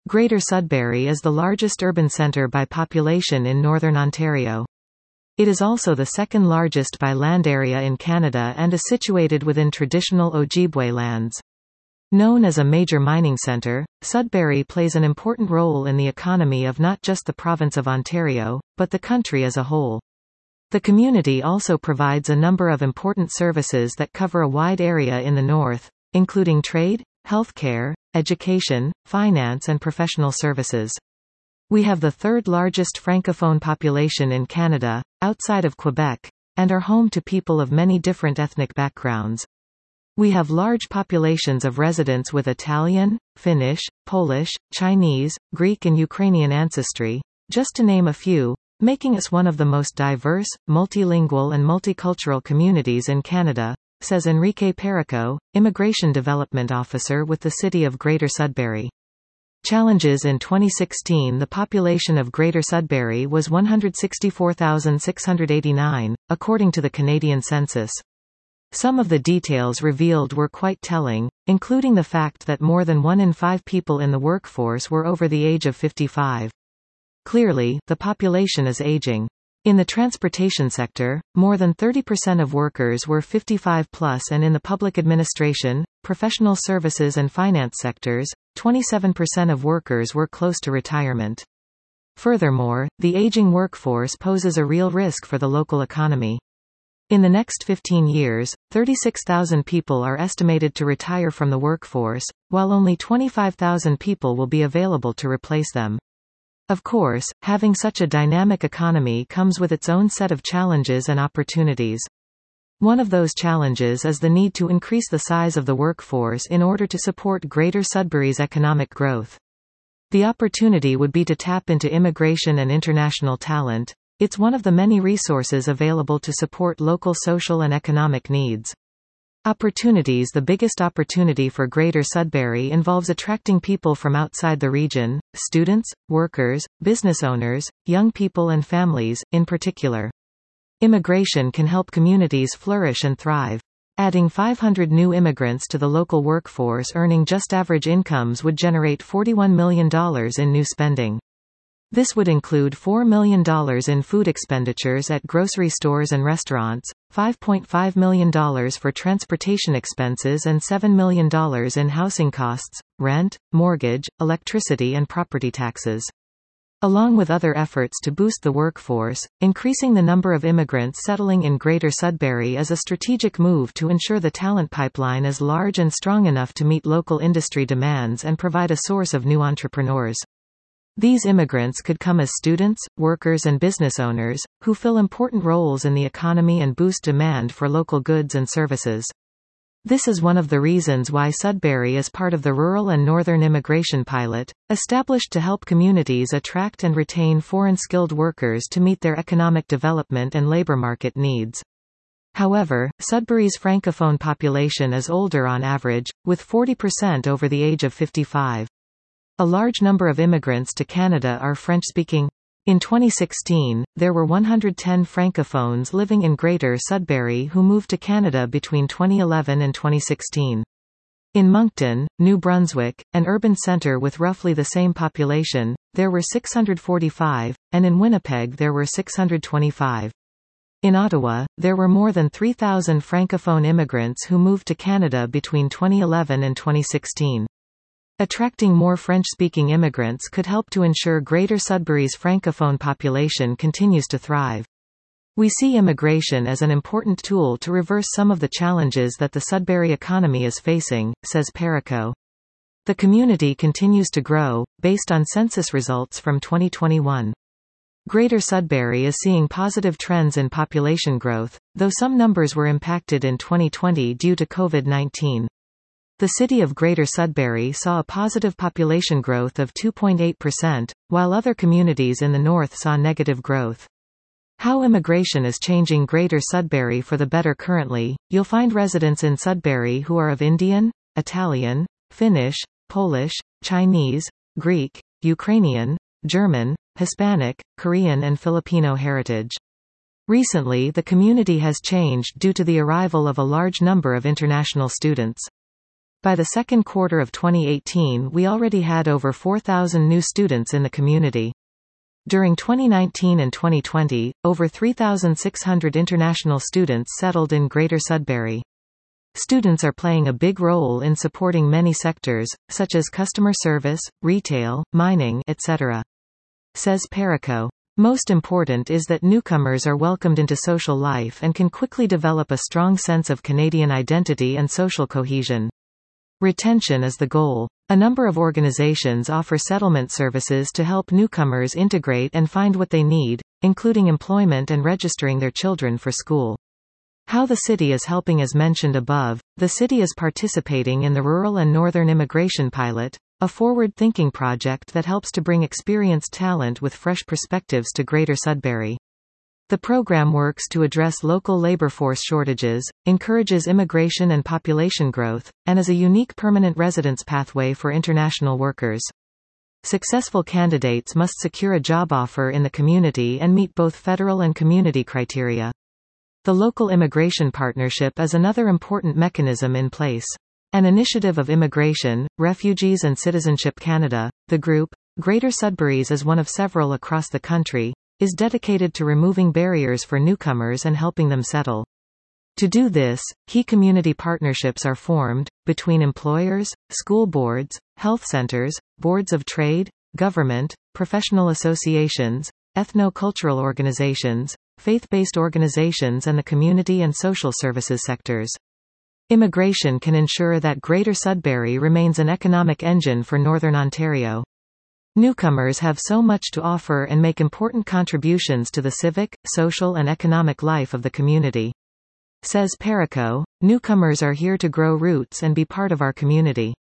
Greater Sudbury is the largest urban centre by population in northern Ontario. It is also the second largest by land area in Canada and is situated within traditional Ojibwe lands. Known as a major mining centre, Sudbury plays an important role in the economy of not just the province of Ontario, but the country as a whole. The community also provides a number of important services that cover a wide area in the north, including trade, healthcare, education, finance and professional services. We have the third largest Francophone population in Canada, outside of Quebec, and are home to people of many different ethnic backgrounds. We have large populations of residents with Italian, Finnish, Polish, Chinese, Greek and Ukrainian ancestry, just to name a few, making us one of the most diverse, multilingual and multicultural communities in Canada, says Enrique Perico, Immigration Development Officer with the City of Greater Sudbury. Challenges in 2016. The population of Greater Sudbury was 164,689, according to the Canadian Census. Some of the details revealed were quite telling, including the fact that more than 1 in 5 people in the workforce were over the age of 55. Clearly, the population is aging. In the transportation sector, more than 30% of workers were 55 plus, and in the public administration, professional services and finance sectors, 27% of workers were close to retirement. Furthermore, the aging workforce poses a real risk for the local economy. In the next 15 years, 36,000 people are estimated to retire from the workforce, while only 25,000 people will be available to replace them. Of course, having such a dynamic economy comes with its own set of challenges and opportunities. One of those challenges is the need to increase the size of the workforce in order to support Greater Sudbury's economic growth. The opportunity would be to tap into immigration and international talent. It's one of the many resources available to support local social and economic needs. Opportunities. The biggest opportunity for Greater Sudbury involves attracting people from outside the region, students, workers, business owners, young people and families, in particular. Immigration can help communities flourish and thrive. Adding 500 new immigrants to the local workforce earning just average incomes would generate $41 million in new spending. This would include $4 million in food expenditures at grocery stores and restaurants, $5.5 million for transportation expenses and $7 million in housing costs, rent, mortgage, electricity and property taxes. Along with other efforts to boost the workforce, increasing the number of immigrants settling in Greater Sudbury is a strategic move to ensure the talent pipeline is large and strong enough to meet local industry demands and provide a source of new entrepreneurs. These immigrants could come as students, workers and business owners, who fill important roles in the economy and boost demand for local goods and services. This is one of the reasons why Sudbury is part of the Rural and Northern Immigration Pilot, established to help communities attract and retain foreign skilled workers to meet their economic development and labor market needs. However, Sudbury's Francophone population is older on average, with 40% over the age of 55. A large number of immigrants to Canada are French-speaking. In 2016, there were 110 Francophones living in Greater Sudbury who moved to Canada between 2011 and 2016. In Moncton, New Brunswick, an urban centre with roughly the same population, there were 645, and in Winnipeg there were 625. In Ottawa, there were more than 3,000 Francophone immigrants who moved to Canada between 2011 and 2016. Attracting more French-speaking immigrants could help to ensure Greater Sudbury's Francophone population continues to thrive. We see immigration as an important tool to reverse some of the challenges that the Sudbury economy is facing, says Perico. The community continues to grow, based on census results from 2021. Greater Sudbury is seeing positive trends in population growth, though some numbers were impacted in 2020 due to COVID-19. The City of Greater Sudbury saw a positive population growth of 2.8%, while other communities in the north saw negative growth. How immigration is changing Greater Sudbury for the better. Currently, you'll find residents in Sudbury who are of Indian, Italian, Finnish, Polish, Chinese, Greek, Ukrainian, German, Hispanic, Korean and Filipino heritage. Recently the community has changed due to the arrival of a large number of international students. By the second quarter of 2018, we already had over 4,000 new students in the community. During 2019 and 2020, over 3,600 international students settled in Greater Sudbury. Students are playing a big role in supporting many sectors, such as customer service, retail, mining, etc. Says Perico. Most important is that newcomers are welcomed into social life and can quickly develop a strong sense of Canadian identity and social cohesion. Retention is the goal. A number of organizations offer settlement services to help newcomers integrate and find what they need, including employment and registering their children for school. How the city is helping. As mentioned above, the city is participating in the Rural and Northern Immigration Pilot, a forward-thinking project that helps to bring experienced talent with fresh perspectives to Greater Sudbury. The program works to address local labor force shortages, encourages immigration and population growth, and is a unique permanent residence pathway for international workers. Successful candidates must secure a job offer in the community and meet both federal and community criteria. The local immigration partnership is another important mechanism in place. An initiative of Immigration, Refugees and Citizenship Canada, the group, Greater Sudbury's is one of several across the country, is dedicated to removing barriers for newcomers and helping them settle. To do this, key community partnerships are formed, between employers, school boards, health centers, boards of trade, government, professional associations, ethno-cultural organizations, faith-based organizations and the community and social services sectors. Immigration can ensure that Greater Sudbury remains an economic engine for Northern Ontario. Newcomers have so much to offer and make important contributions to the civic, social and economic life of the community. Says Perico, newcomers are here to grow roots and be part of our community.